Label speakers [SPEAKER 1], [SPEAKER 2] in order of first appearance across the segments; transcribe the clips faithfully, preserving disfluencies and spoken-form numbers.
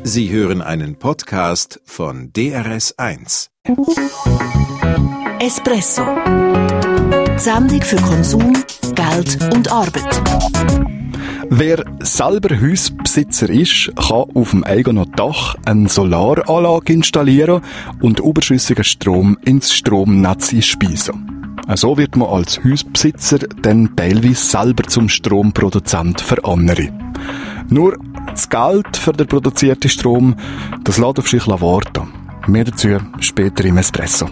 [SPEAKER 1] Sie hören einen Podcast von D R S eins.
[SPEAKER 2] Espresso. Die Sendung für Konsum, Geld und Arbeit.
[SPEAKER 3] Wer selber Hausbesitzer ist, kann auf dem eigenen Dach eine Solaranlage installieren und überschüssigen Strom ins Stromnetz einspeisen. So wird man als Hausbesitzer dann teilweise selber zum Stromproduzent für andere. Nur das Geld für den produzierten Strom, das lässt auf sich warten. Mehr dazu später im Espresso.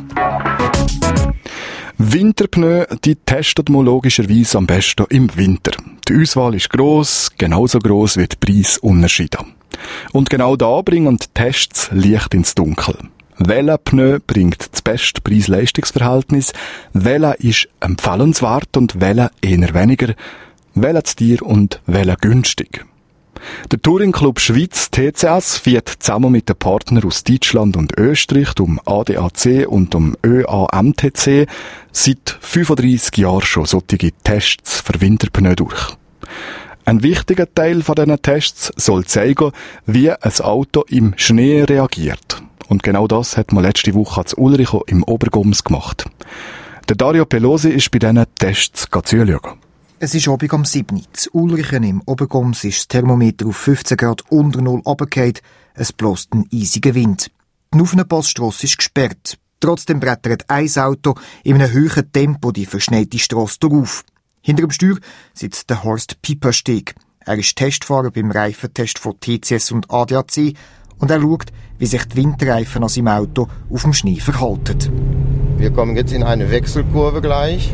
[SPEAKER 3] Winterpneu, die testet man logischerweise am besten im Winter. Die Auswahl ist gross, genauso gross wie die Preisunterschiede. Und genau da bringen die Tests Licht ins Dunkel. Welcher Pneu bringt das beste Preis-Leistungs-Verhältnis, welcher ist empfehlenswert und welcher eher weniger, welcher zu teuer und welcher günstig. Der Touring Club Schweiz T C S führt zusammen mit den Partnern aus Deutschland und Österreich, um A D A C und um Ö A M T C, seit fünfunddreissig Jahren schon solche Tests für Winterpneu durch. Ein wichtiger Teil von diesen Tests soll zeigen, wie ein Auto im Schnee reagiert. Und genau das hat man letzte Woche zu Ulricho im Obergoms gemacht. Der Dario Pelosi ist bei diesen Tests zuschauen.
[SPEAKER 4] Es ist Abend am sieben. Zu Ulrichen im Obergoms ist das Thermometer auf fünfzehn Grad unter Null runtergefallen. Es bläst ein eisiger Wind. Die Nuffenenpassstrasse ist gesperrt. Trotzdem brettert ein Auto in einem hohen Tempo die verschneite Strasse durch. Hinter dem Steuer sitzt der Horst Piepersteg. Er ist Testfahrer beim Reifentest von T C S und A D A C und er schaut, wie sich die Winterreifen an seinem Auto auf dem Schnee verhalten.
[SPEAKER 5] Wir kommen jetzt in eine Wechselkurve gleich.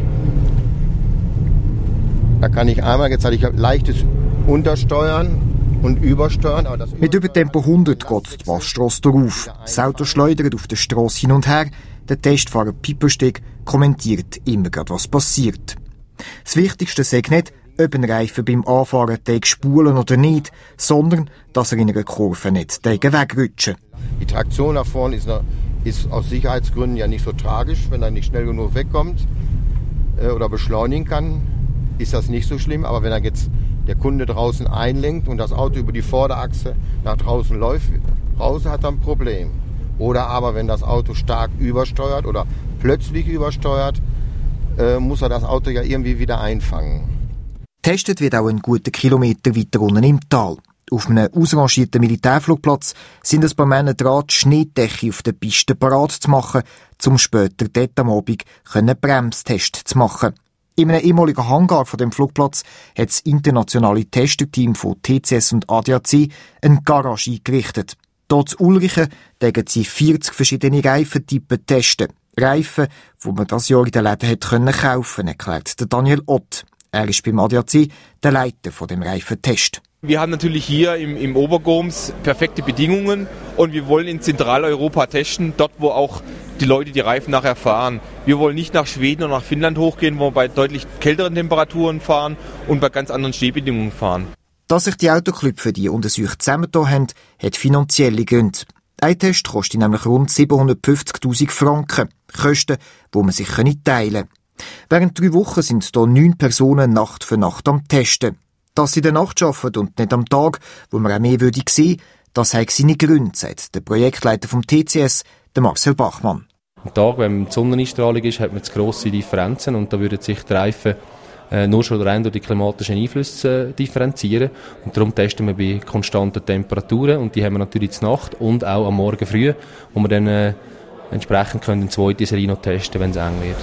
[SPEAKER 5] Da kann ich einmal, jetzt habe ich leichtes Untersteuern und Übersteuern. Aber das
[SPEAKER 4] Mit über Tempo hundert geht die Passstrasse durch. Das Auto schleudert auf der Strasse hin und her. Der Testfahrer Piepersteg kommentiert immer gerade, was passiert. Das Wichtigste sei nicht, ob ein Reifen beim Anfahren spulen oder nicht, sondern dass er in einer Kurve nicht wegrutschen.
[SPEAKER 5] Die Traktion nach vorne ist, ist aus Sicherheitsgründen ja nicht so tragisch, wenn er nicht schnell genug wegkommt äh, oder beschleunigen kann. Ist das nicht so schlimm, aber wenn er jetzt der Kunde draußen einlenkt und das Auto über die Vorderachse nach draußen läuft, raus hat er ein Problem. Oder aber wenn das Auto stark übersteuert oder plötzlich übersteuert, äh, muss er das Auto ja irgendwie wieder einfangen.
[SPEAKER 4] Testet wird auch ein guter Kilometer weiter unten im Tal. Auf einem ausrangierten Militärflugplatz sind ein paar Männer dran, die Schneedecke auf der Piste parat zu machen, um später dort am Abend einen Bremstest zu machen. In einem ehemaligen Hangar von dem Flugplatz hat das internationale Testerteam von T C S und A D A C eine Garage eingerichtet. Dort zu Ulrichen dürfen sie vierzig verschiedene Reifentypen testen. Reifen, die man dieses Jahr in den Läden hat können kaufen, erklärt der Daniel Ott. Er ist beim A D A C der Leiter von dem Reifentest.
[SPEAKER 6] Wir haben natürlich hier im, im Obergoms perfekte Bedingungen und wir wollen in Zentraleuropa testen, dort wo auch die Leute die Reifen nachher fahren. Wir wollen nicht nach Schweden oder nach Finnland hochgehen, wo wir bei deutlich kälteren Temperaturen fahren und bei ganz anderen Schneebedingungen fahren.
[SPEAKER 4] Dass sich die Autoclubs für die Untersuchung zusammengetan haben, hat finanzielle Gründe. Ein Test kostet nämlich rund siebenhundertfünfzigtausend Franken. Kosten, die man sich teilen kann. Während drei Wochen sind hier neun Personen Nacht für Nacht am Testen. Dass sie in der Nacht arbeiten und nicht am Tag, wo man auch mehr würde sehen, das hat seine Gründe, sagt der Projektleiter vom T C S, der Marcel Bachmann.
[SPEAKER 7] Am Tag, wenn die Sonneneinstrahlung ist, hat man zu grosse Differenzen und da würden sich die Reifen äh, nur schon rein durch die klimatischen Einflüsse äh, differenzieren. Und darum testen wir bei konstanten Temperaturen und die haben wir natürlich zur Nacht und auch am Morgen früh, wo wir dann äh, entsprechend können eine zweite Serie noch testen, wenn es eng wird.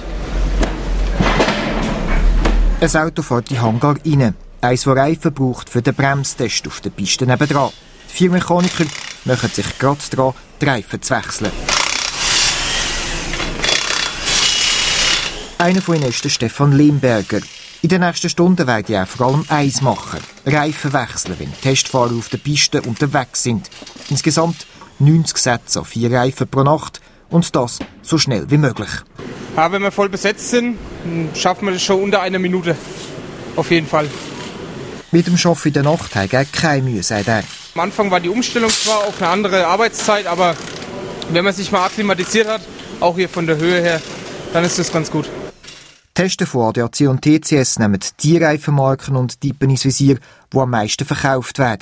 [SPEAKER 4] Ein Auto fährt in den Hangar rein. Eins, das Reifen braucht für den Bremstest auf der Piste nebendran. Vier Mechaniker machen sich gerade dran, die Reifen zu wechseln. Einer von ihnen ist der Stefan Lemberger. In den nächsten Stunden werde er vor allem eins machen: Reifen wechseln, wenn Testfahrer auf der Piste unterwegs sind. Insgesamt neunzig Sätze an vier Reifen pro Nacht und das so schnell wie möglich.
[SPEAKER 8] Ja, wenn wir voll besetzt sind, schaffen wir das schon unter einer Minute. Auf jeden Fall.
[SPEAKER 4] Mit dem Arbeiten in der Nacht hat er keine Mühe, sagt er.
[SPEAKER 8] Am Anfang war die Umstellung zwar auf eine andere Arbeitszeit, aber wenn man sich mal akklimatisiert hat, auch hier von der Höhe her, dann ist das ganz gut.
[SPEAKER 4] Testen von A D A C und T C S nehmen die Reifenmarken und Typen ins Visier, die am meisten verkauft werden.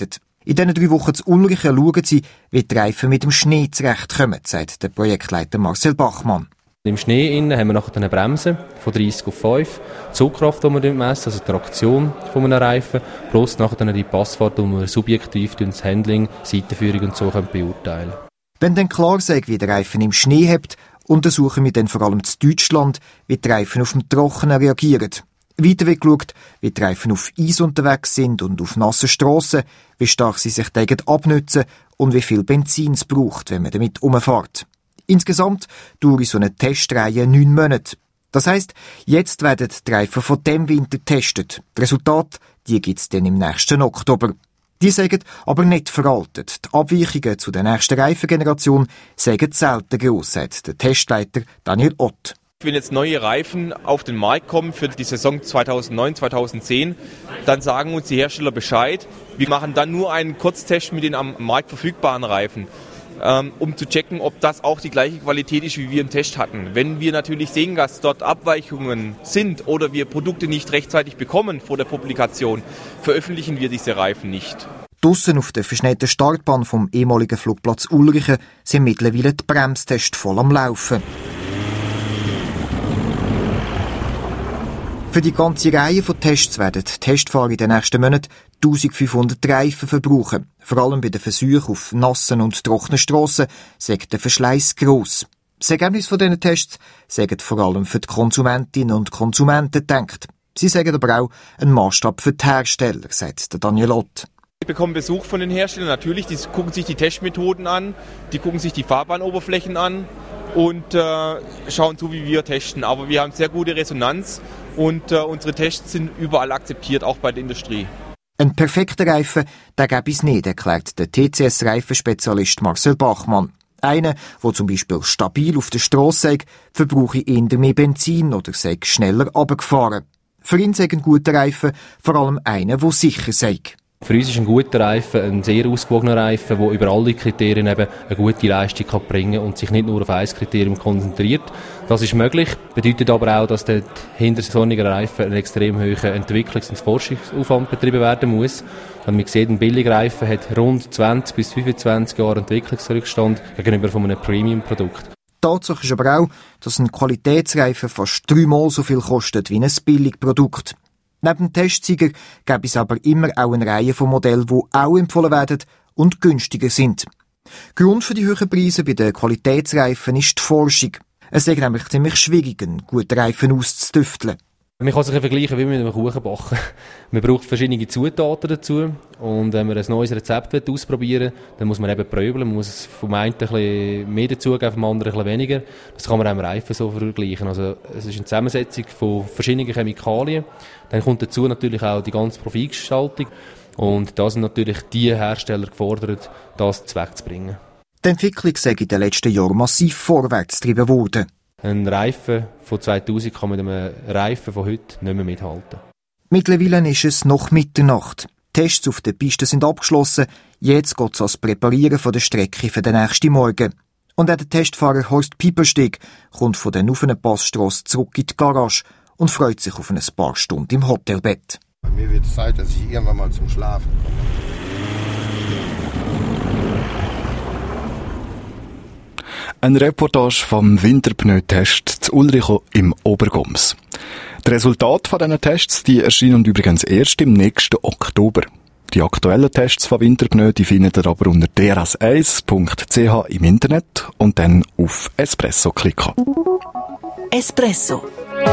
[SPEAKER 4] In diesen drei Wochen zu Ulrichen schauen sie, wie die Reifen mit dem Schnee zurechtkommen, sagt der Projektleiter Marcel Bachmann.
[SPEAKER 7] Im Schnee innen haben wir nachher eine Bremse von dreissig auf fünf, die Zugkraft, die wir messen, also die Traktion von einem Reifen, plus nachher dann die Passfahrt, die wir subjektiv das Handling, Seitenführung und so beurteilen können.
[SPEAKER 4] Wenn dann klar sei, wie der Reifen im Schnee hebt, untersuchen wir dann vor allem in Deutschland, wie die Reifen auf dem Trockenen reagieren. Weiter wird geschaut, wie die Reifen auf Eis unterwegs sind und auf nassen Strassen, wie stark sie sich dagegen abnützen und wie viel Benzin es braucht, wenn man damit rumfährt. Insgesamt dauert so eine Testreihe neun Monate. Das heisst, jetzt werden die Reifen von dem Winter getestet. Die Resultate, die gibt's dann im nächsten Oktober. Die sagen aber nicht veraltet. Die Abweichungen zu der nächsten Reifengeneration sagen selten gross, sagt der Testleiter Daniel Ott.
[SPEAKER 6] Wenn jetzt neue Reifen auf den Markt kommen für die Saison zweitausendneun zweitausendzehn, dann sagen uns die Hersteller Bescheid. Wir machen dann nur einen Kurztest mit den am Markt verfügbaren Reifen, ähm, um zu checken, ob das auch die gleiche Qualität ist, wie wir im Test hatten. Wenn wir natürlich sehen, dass dort Abweichungen sind oder wir Produkte nicht rechtzeitig bekommen vor der Publikation, veröffentlichen wir diese Reifen nicht.
[SPEAKER 4] Draussen auf der verschneiten Startbahn vom ehemaligen Flugplatz Ulrichen sind mittlerweile die Bremstests voll am Laufen. Für die ganze Reihe von Tests werden die Testfahrer in den nächsten Monaten eintausendfünfhundert Reifen verbrauchen. Vor allem bei den Versuchen auf nassen und trockenen Strassen sagt der Verschleiß gross. Das Ergebnis von diesen Tests sagt vor allem für die Konsumentinnen und Konsumenten gedacht. Sie sagen aber auch ein Maßstab für die Hersteller, sagt der Daniel Ott.
[SPEAKER 6] Wir bekommen Besuch von den Herstellern, natürlich, die gucken sich die Testmethoden an, die gucken sich die Fahrbahnoberflächen an und äh, schauen zu, wie wir testen. Aber wir haben sehr gute Resonanz und äh, unsere Tests sind überall akzeptiert, auch bei der Industrie.
[SPEAKER 4] Ein perfekter Reifen, den gäbe es nicht, erklärt der T C S-Reifenspezialist Marcel Bachmann. Einer, der zum Beispiel stabil auf der Strasse sei, verbrauche eher mehr Benzin oder sei schneller runtergefahren. Für ihn sei ein guter Reifen vor allem einer, der sicher sei.
[SPEAKER 7] Für uns ist ein guter Reifen ein sehr ausgewogener Reifen, der über alle Kriterien eben eine gute Leistung kann bringen kann und sich nicht nur auf ein Kriterium konzentriert. Das ist möglich, bedeutet aber auch, dass der hinter so einem Reifen einen extrem hohen Entwicklungs- und Forschungsaufwand betrieben werden muss. Und man sieht, ein billiger Reifen hat rund zwanzig bis fünfundzwanzig Jahre Entwicklungsrückstand gegenüber von einem Premium-Produkt.
[SPEAKER 4] Tatsache ist aber auch, dass ein Qualitätsreifen fast dreimal so viel kostet wie ein Billigprodukt. Neben dem Testsieger gäbe es aber immer auch eine Reihe von Modellen, die auch empfohlen werden und günstiger sind. Grund für die hohen Preise bei den Qualitätsreifen ist die Forschung. Es ist nämlich ziemlich schwierig, einen guten Reifen auszutüfteln.
[SPEAKER 7] Man kann sich vergleichen wie mit einem Kuchenbacken. Man braucht verschiedene Zutaten dazu und wenn man ein neues Rezept ausprobieren will, dann muss man eben pröbeln. Man muss vom einen ein bisschen mehr dazugeben, vom anderen ein bisschen weniger. Das kann man auch im Reifen so vergleichen. Also es ist eine Zusammensetzung von verschiedenen Chemikalien. Dann kommt dazu natürlich auch die ganze Profilgestaltung und da sind natürlich die Hersteller gefordert, das wegzubringen.
[SPEAKER 4] Die Entwicklung sei in den letzten Jahren massiv vorwärts getrieben worden.
[SPEAKER 7] Ein Reifen von zweitausend kann mit einem Reifen von heute nicht mehr mithalten.
[SPEAKER 4] Mittlerweile ist es noch Mitternacht. Die Tests auf der Piste sind abgeschlossen. Jetzt geht es ans Präparieren von der Strecke für den nächsten Morgen. Und auch der Testfahrer Horst Piepersteg kommt von der Nuffenen-Passstrasse zurück in die Garage und freut sich auf ein paar Stunden im Hotelbett.
[SPEAKER 5] Bei mir wird es Zeit, dass ich irgendwann mal zum Schlafen komme.
[SPEAKER 3] Eine Reportage vom Winterpneutest zu Ulrichen im Obergoms. Die Resultate dieser Tests die erscheinen übrigens erst im nächsten Oktober. Die aktuellen Tests von Winterpneu die findet ihr aber unter d r s eins punkt c h im Internet und dann auf Espresso klicken.
[SPEAKER 2] Espresso.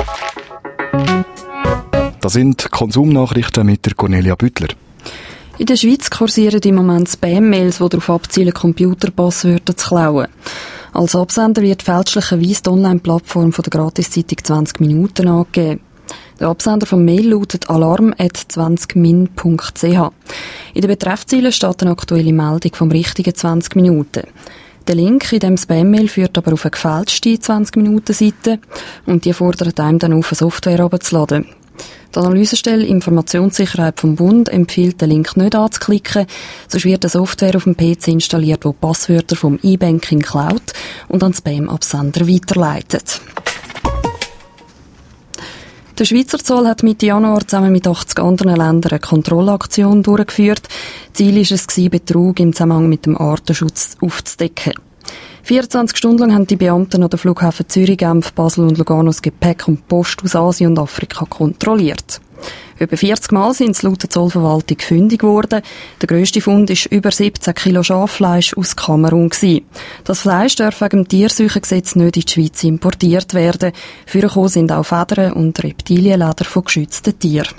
[SPEAKER 3] Das sind Konsumnachrichten mit der Cornelia Büttler.
[SPEAKER 9] In der Schweiz kursieren im Moment Spam-Mails, die darauf abzielen, Computerpasswörter zu klauen. Als Absender wird fälschlicherweise die Online-Plattform von der Gratiszeitung zwanzig Minuten angegeben. Der Absender vom Mail lautet alarm at zwanzig min punkt c h. In der Betreffzeile steht eine aktuelle Meldung vom richtigen zwanzig Minuten. Der Link in diesem Spam-Mail führt aber auf eine gefälschte zwanzig Minuten Seite und die fordert einem dann auf, eine Software herunterzuladen. Die Analysestelle Informationssicherheit vom Bund empfiehlt, den Link nicht anzuklicken, sonst wird eine Software auf dem P C installiert, die Passwörter vom E-Banking klaut und an Spam-Absender weiterleitet. Der Schweizer Zoll hat Mitte Januar zusammen mit achtzig anderen Ländern eine Kontrollaktion durchgeführt. Ziel war es, Betrug im Zusammenhang mit dem Artenschutz aufzudecken. vierundzwanzig Stunden lang haben die Beamten an den Flughäfen Zürich, Genf, Basel und Lugano das Gepäck und Post aus Asien und Afrika kontrolliert. Über vierzig Mal sind es laut der Zollverwaltung fündig geworden. Der grösste Fund war über siebzehn Kilo Schaffleisch aus Kamerun gewesen. Das Fleisch darf wegen dem Tierseuchengesetz nicht in die Schweiz importiert werden. Vorgekommen sind auch Federn und Reptilienleder von geschützten Tieren.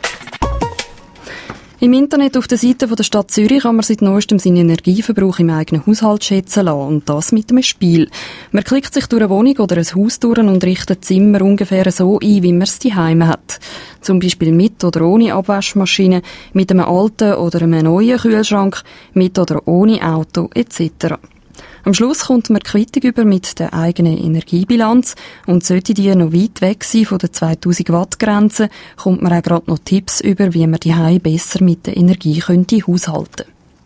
[SPEAKER 9] Im Internet auf der Seite der Stadt Zürich kann man seit neuestem seinen Energieverbrauch im eigenen Haushalt schätzen lassen. Und das mit einem Spiel. Man klickt sich durch eine Wohnung oder ein Haus durch und richtet Zimmer ungefähr so ein, wie man es daheim hat. Zum Beispiel mit oder ohne Abwaschmaschine, mit einem alten oder einem neuen Kühlschrank, mit oder ohne Auto et cetera. Am Schluss kommt man Quittung über mit der eigenen Energiebilanz und sollte die noch weit weg sein von der zweitausend Watt Grenze, kommt man auch gerade noch Tipps über, wie man die Hause besser mit der Energie könnte haushalten.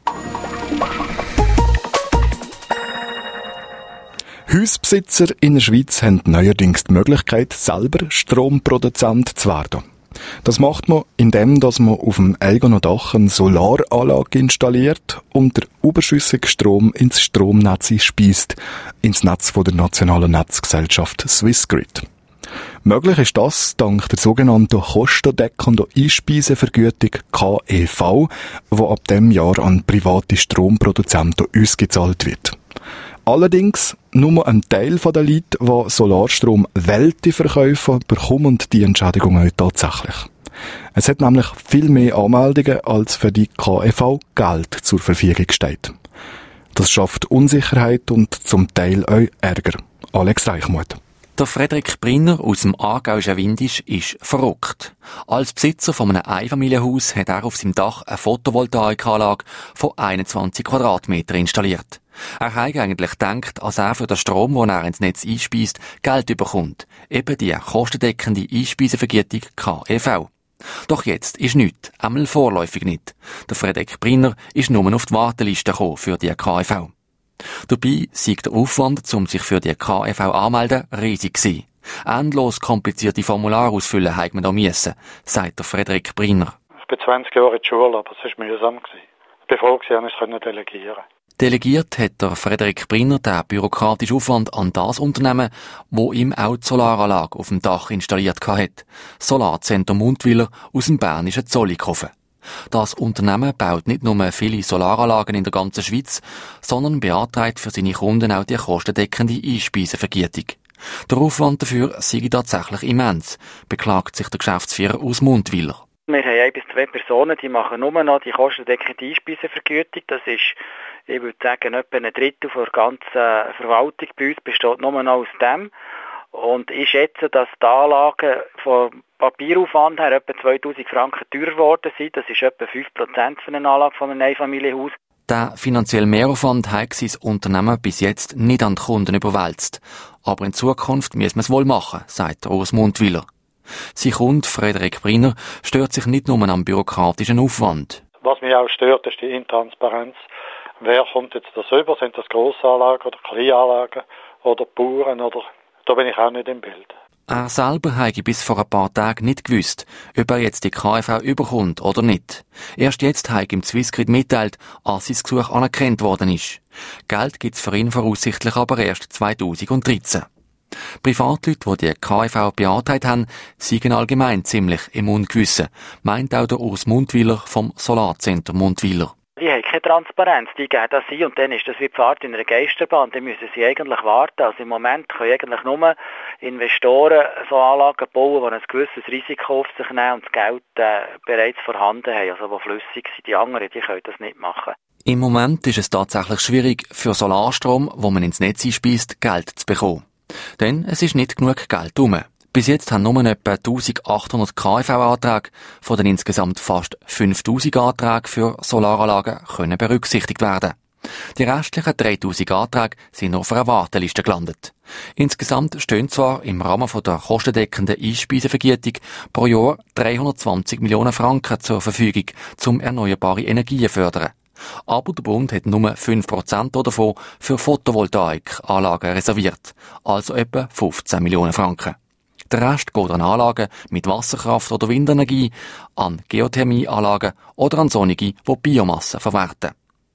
[SPEAKER 3] Hausbesitzer in der Schweiz haben neuerdings die Möglichkeit, selber Stromproduzent zu werden. Das macht man, indem dass man auf dem eigenen Dach eine Solaranlage installiert und der überschüssige Strom ins Stromnetz speist, ins Netz von der nationalen Netzgesellschaft Swissgrid. Möglich ist das dank der sogenannten kostendeckenden Einspeisevergütung K E V, die ab diesem Jahr an private Stromproduzenten ausgezahlt wird. Allerdings nur ein Teil der Leute, die Solarstrom Welte verkaufen, bekommen die Entschädigung auch tatsächlich. Es hat nämlich viel mehr Anmeldungen, als für die K E V Geld zur Verfügung steht. Das schafft Unsicherheit und zum Teil auch Ärger. Alex Reichmuth.
[SPEAKER 10] Der Frederik Brinner aus dem aargauischen Windisch ist verrückt. Als Besitzer von einem Einfamilienhaus hat er auf seinem Dach eine Photovoltaikanlage von einundzwanzig Quadratmetern installiert. Er hat eigentlich gedacht, als er für den Strom, den er ins Netz einspeist, Geld bekommt. Eben die kostendeckende Einspeisevergütung K E V. Doch jetzt ist nichts, einmal vorläufig nicht. Der Frederik Brinner ist nur auf die Warteliste gekommen für die K E V. Dabei sei der Aufwand, um sich für die K E V anzumelden, riesig gewesen. Endlos komplizierte Formulare ausfüllen hat man da müssen, sagt der Frederik Brinner.
[SPEAKER 11] Ich bin zwanzig Jahre in der Schule, aber es war mühsam. Ich bin froh, dass ich es delegieren konnte.
[SPEAKER 10] Delegiert hat der Frederik Brinner den bürokratischen Aufwand an das Unternehmen, wo ihm auch die Solaranlage auf dem Dach installiert hat. Solarzentrum Mundwiller aus dem bernischen Zollikofen. Das Unternehmen baut nicht nur viele Solaranlagen in der ganzen Schweiz, sondern beantragt für seine Kunden auch die kostendeckende Einspeisevergütung. Der Aufwand dafür sei tatsächlich immens, beklagt sich der Geschäftsführer aus Mundwiller.
[SPEAKER 12] Wir haben ein bis zwei Personen, die machen nur noch die kostendeckende Einspeisevergütung. Das ist, ich würde sagen, etwa ein Drittel der ganzen Verwaltung bei uns besteht nur noch aus dem. Und ich schätze, dass die Anlagen vom Papieraufwand her etwa zweitausend Franken teurer geworden sind. Das ist etwa fünf Prozent für eine Anlage von einem Einfamilienhaus.
[SPEAKER 10] Der finanzielle Mehraufwand hat sein Unternehmen bis jetzt nicht an die Kunden überwälzt. Aber in Zukunft müssen wir es wohl machen, sagt Urs Mundwiller. Sein Kunde Frederik Brinner stört sich nicht nur am bürokratischen Aufwand.
[SPEAKER 11] Was mich auch stört, ist die Intransparenz. Wer kommt jetzt das über? Sind das Grossanlagen oder Kleinanlagen oder Bauern? Oder da bin ich auch nicht im Bild.
[SPEAKER 10] Er selber habe bis vor ein paar Tagen nicht gewusst, ob er jetzt die K E V überkommt oder nicht. Erst jetzt habe ihm Swissgrid mitteilt, als sein Gesuch anerkannt worden ist. Geld gibt es für ihn voraussichtlich aber erst zweitausenddreizehn. Privatleute, die die K E V beantragt haben, seien allgemein ziemlich im Ungewissen, meint auch der Urs Mundwiller vom Solarzentrum Mundwiller.
[SPEAKER 12] Die haben keine Transparenz, die geben das ein und dann ist das wie die Fahrt in einer Geisterbahn, dann müssen sie eigentlich warten. Also im Moment können eigentlich nur Investoren so Anlagen bauen, die ein gewisses Risiko auf sich nehmen und das Geld äh, bereits vorhanden haben, also die flüssig sind. Die anderen, die können das nicht machen.
[SPEAKER 10] Im Moment ist es tatsächlich schwierig, für Solarstrom, wo man ins Netz einspeist, Geld zu bekommen. Denn es ist nicht genug Geld rum. Bis jetzt haben nur etwa eintausendachthundert K E V-Anträge von den insgesamt fast fünftausend Anträgen für Solaranlagen können berücksichtigt werden. Die restlichen dreitausend Anträge sind auf einer Warteliste gelandet. Insgesamt stehen zwar im Rahmen der kostendeckenden Einspeisevergütung pro Jahr dreihundertzwanzig Millionen Franken zur Verfügung, um erneuerbare Energien zu fördern. Aber der Bund hat nur fünf Prozent davon für Photovoltaikanlagen reserviert, also etwa fünfzehn Millionen Franken. Der Rest geht an Anlagen mit Wasserkraft oder Windenergie, an Geothermieanlagen oder an sonnige, die Biomasse verwerten.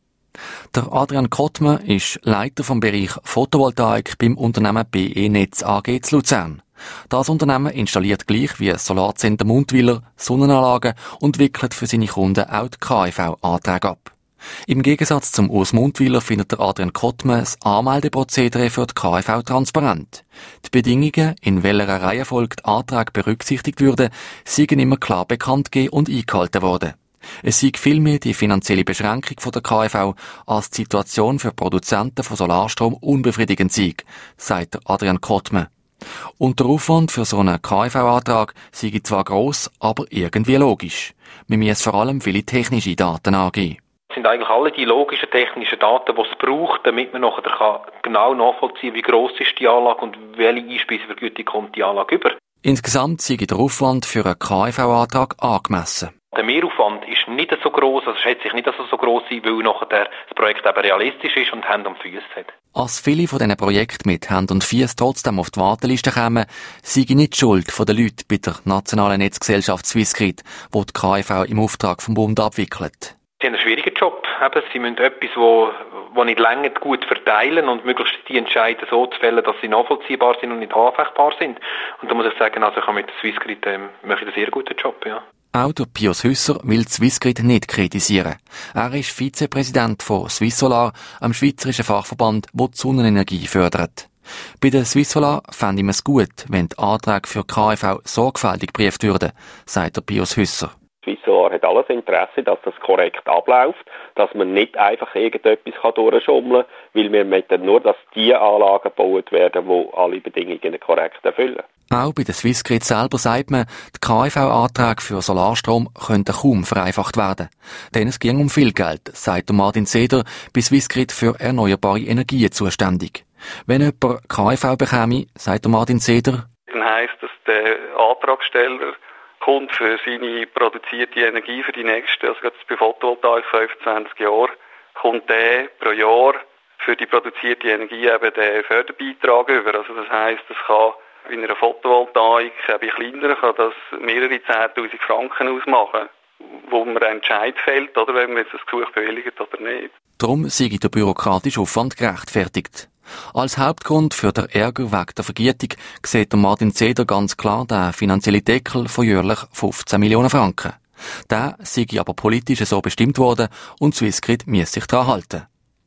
[SPEAKER 10] Der Adrian Kottmann ist Leiter vom Bereich Photovoltaik beim Unternehmen B E Netz A G zu Luzern. Das Unternehmen installiert gleich wie Solarzentrum Mundwiller Sonnenanlagen und wickelt für seine Kunden auch die K V V-Anträge ab. Im Gegensatz zum Urs Mundwiller findet der Adrian Kottmann das Anmeldeprozedere für die K V V transparent. Die Bedingungen, in welcher Reihenfolge die Anträge berücksichtigt würden, seien immer klar bekannt gegeben und eingehalten worden. Es sei vielmehr die finanzielle Beschränkung von der K V V als die Situation für Produzenten von Solarstrom unbefriedigend sei, sagt der Adrian Kottmann. Und der Aufwand für so einen K V V-Antrag sei zwar gross, aber irgendwie logisch. Wir müssen vor allem viele technische Daten angeben.
[SPEAKER 13] Das sind eigentlich alle die logischen technischen Daten, die es braucht, damit man nachher kann genau nachvollziehen kann, wie gross ist die Anlage und welche Einspeisevergütung kommt die Anlage über.
[SPEAKER 10] Insgesamt sei der Aufwand für einen K V V-Antrag angemessen.
[SPEAKER 13] Der Mehraufwand ist nicht so gross, also schätze ich nicht, dass er so gross sein, weil nachher das Projekt eben realistisch ist und Hand und Füße hat.
[SPEAKER 10] Als viele von diesen Projekten mit Hand und Füße trotzdem auf die Warteliste kommen, sei nicht die Schuld der Leute bei der nationalen Netzgesellschaft Swissgrid, die die K V V im Auftrag vom Bund abwickelt.
[SPEAKER 13] Sie haben einen schwierigen Job. Eben, sie müssen etwas, wo, wo nicht länger gut verteilen und möglichst die Entscheidungen so zu fällen, dass sie nachvollziehbar sind und nicht anfechtbar sind. Und da muss ich sagen, also ich habe mit der Swissgrid ähm, mache ich einen sehr guten Job, ja.
[SPEAKER 10] Auch der Pius Hüsser will die Swissgrid nicht kritisieren. Er ist Vizepräsident von Swissolar, einem schweizerischen Fachverband, der die Sonnenenergie fördert. Bei der Swissolar fände ich es gut, wenn die Anträge für K V V sorgfältig geprüft würden, sagt der Pius Hüsser.
[SPEAKER 14] Swissolar hat alles Interesse, dass das korrekt abläuft, dass man nicht einfach irgendetwas durchschummeln kann, weil wir möchten nur, dass die Anlagen gebaut werden, die alle Bedingungen korrekt erfüllen.
[SPEAKER 10] Auch bei der Swissgrid selber sagt man, die K V V-Anträge für Solarstrom könnten kaum vereinfacht werden. Denn es ging um viel Geld, sagt Martin Zeder, bei Swissgrid für erneuerbare Energien zuständig. Wenn jemand K V V bekäme, sagt Martin Zeder,
[SPEAKER 15] dann heisst das, der Antragsteller kommt für seine produzierte Energie für die nächsten, also jetzt bei Photovoltaik fünfundzwanzig Jahre, kommt der pro Jahr für die produzierte Energie eben den Förderbeitrag über. Also das heisst, es kann in einer Photovoltaik, eben kleiner, kann das mehrere zehntausend Franken ausmachen, wo man einen Entscheid fällt, oder wenn man jetzt das Gesuch bewilligt oder nicht.
[SPEAKER 10] Darum sei der bürokratische Aufwand gerechtfertigt. Als Hauptgrund für den Ärger wegen der Vergütung sieht Martin Zeder ganz klar den finanziellen Deckel von jährlich fünfzehn Millionen Franken. Der sei aber politisch so bestimmt worden und Swissgrid müsse sich daran halten.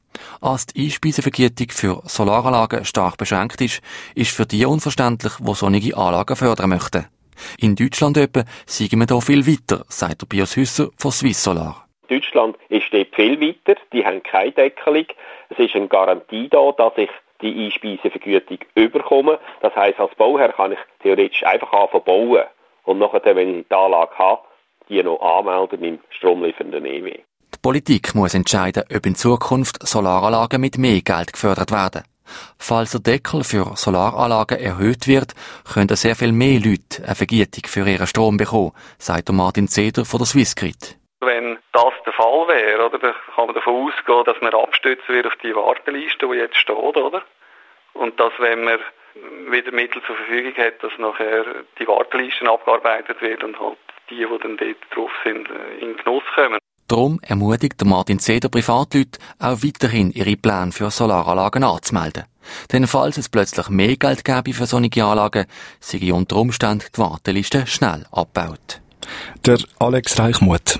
[SPEAKER 10] Als die Einspeisevergütung für Solaranlagen stark beschränkt ist, ist für die unverständlich, die solche Anlagen fördern möchten. In Deutschland etwa seien wir hier viel weiter, sagt der Pius Hüsser von Swissolar.
[SPEAKER 14] Deutschland ist dort viel weiter, die haben keine Deckelung. Es ist eine Garantie da, dass ich die Einspeisevergütung überkomme. Das heisst, als Bauherr kann ich theoretisch einfach anfangen bauen und nachher, wenn ich die Anlage habe, die noch anmelden im stromliefernden E W.
[SPEAKER 10] Die Politik muss entscheiden, ob in Zukunft Solaranlagen mit mehr Geld gefördert werden. Falls der Deckel für Solaranlagen erhöht wird, können sehr viel mehr Leute eine Vergütung für ihren Strom bekommen, sagt Martin Zeder von der Swissgrid.
[SPEAKER 15] Wenn das der Fall wäre, oder, dann kann man davon ausgehen, dass man abstützen wird auf die Warteliste, die jetzt steht, oder? Und dass, wenn man wieder Mittel zur Verfügung hat, dass nachher die Wartelisten abgearbeitet wird und halt die, die dann dort drauf sind, in Genuss kommen.
[SPEAKER 10] Darum ermutigt der Martin Zeder Privatleute auch weiterhin ihre Pläne für Solaranlagen anzumelden. Denn falls es plötzlich mehr Geld gäbe für solche Anlagen, sei unter Umständen die Warteliste schnell abgebaut.
[SPEAKER 3] Der Alex Reichmuth.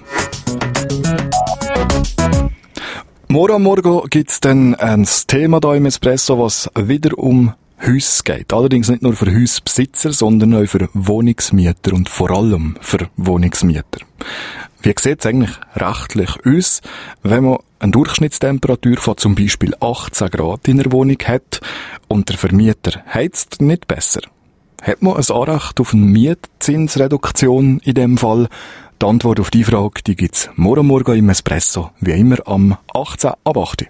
[SPEAKER 3] Morgen am Morgen gibt's dann ein Thema hier im Espresso, was wieder um Häuser geht. Allerdings nicht nur für Hausbesitzer, sondern auch für Wohnungsmieter und vor allem für Wohnungsmieter. Wie sieht es eigentlich rechtlich aus, wenn man eine Durchschnittstemperatur von zum Beispiel achtzehn Grad in der Wohnung hat und der Vermieter heizt nicht besser? Hat man ein Anrecht auf eine Mietzinsreduktion in dem Fall? Die Antwort auf die Frage, die gibt's morgen Morgen im Espresso, wie immer am achtzehn ab acht.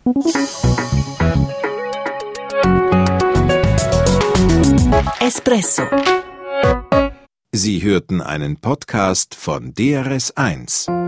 [SPEAKER 2] Espresso.
[SPEAKER 1] Sie hörten einen Podcast von D R S eins.